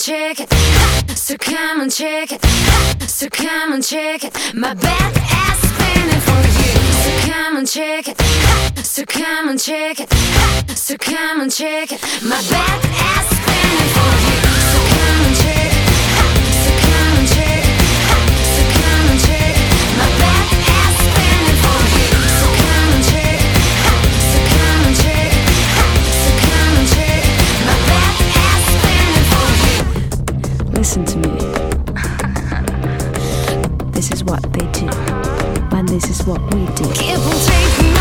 check it. So come and check it. So come and check it. My back ass spinning for you. So come and check it. So come and check it. So come and check it. My back ass spinning for you. So come and check it. So come and check it. So come and check it. My back ass spinning for you. So come and check it. So come and check it. So come and check it. My back ass spinning for you. Listen to me. This is what they do, and this is what we do. Keep on taking